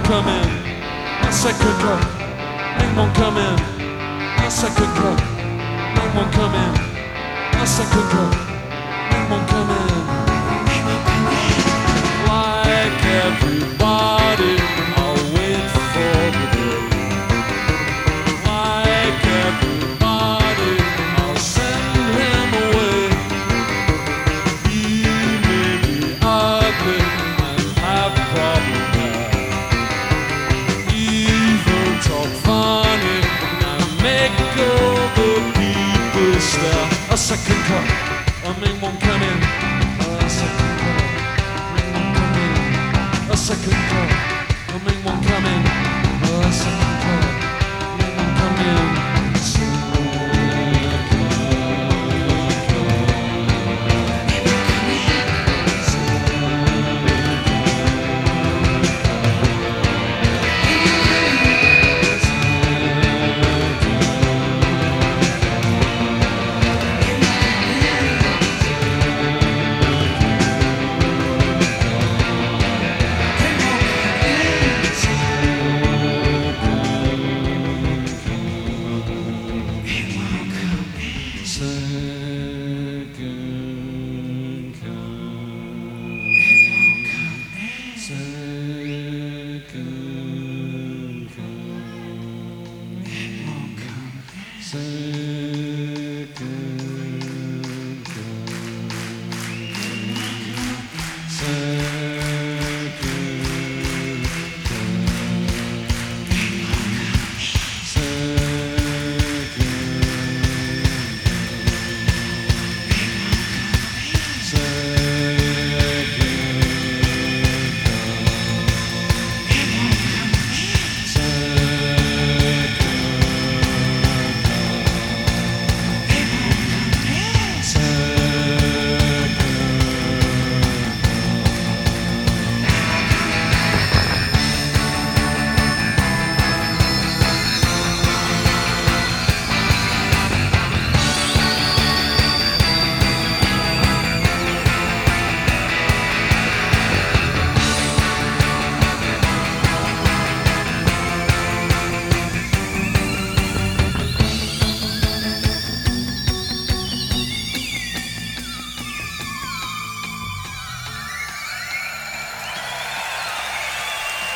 come in. A second cup. Make one come in. A second cup. Make one come in. A second cup. Make one come in. Like everybody, I'll wait for the day. Like everybody, I'll send him away. He may be ugly and have problem hair. Even talk funny and make all the people stare. A second cup, I make one